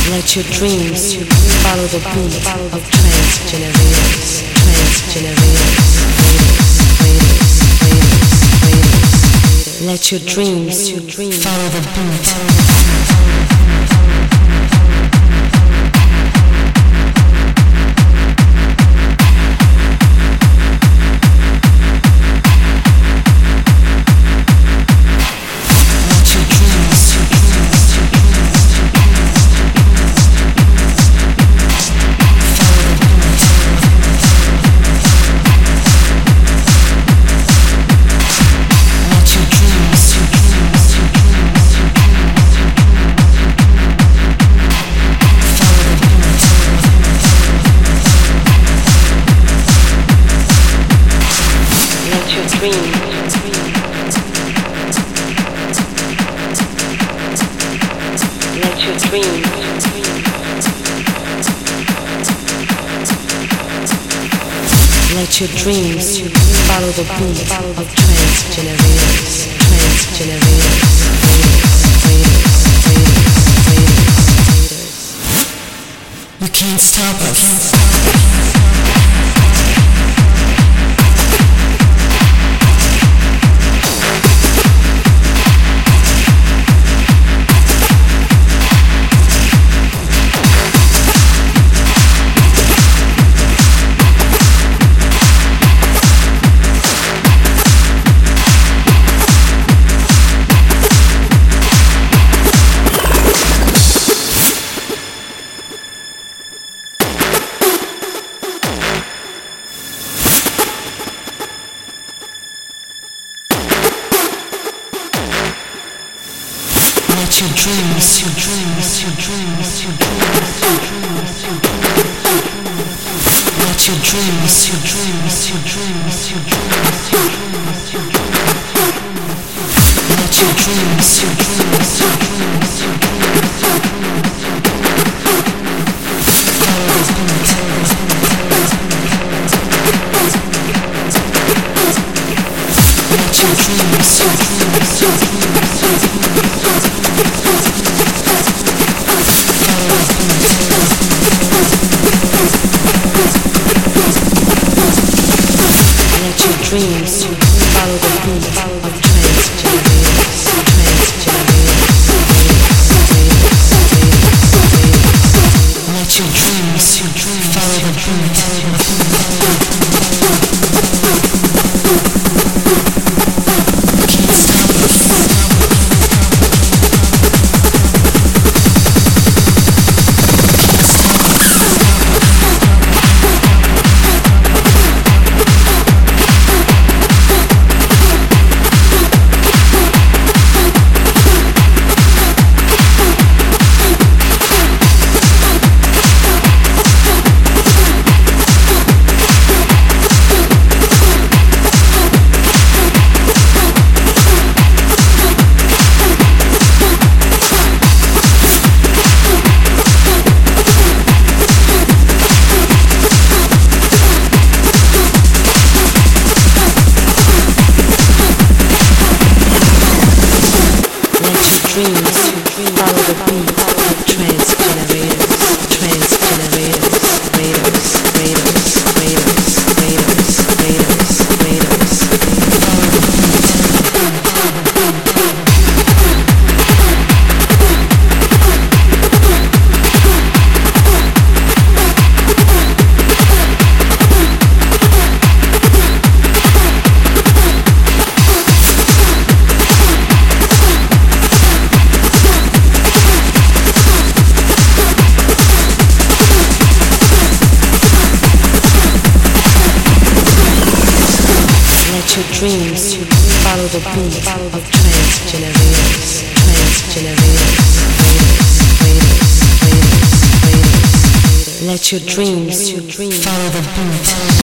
Let your dreams follow the beat of trance generators, Let your dreams follow the beat. Let your dreams follow the beat of trance generators, You can't stop us. Let your dreams, your dreams, your dreams, your dreams, your dreams, your dreams. Let your dreams, your dreams, your dreams, your dreams, your dreams, your dreams. Let your dreams, your dreams, your dreams, your dreams, your Let your dreams, your dreams, your dreams, your dreams. Let your dreams follow the beat of trance generators, Let your dreams follow the beat. Can't stop us. Let your dreams follow the beat of trance generators, Let your dreams follow the beat.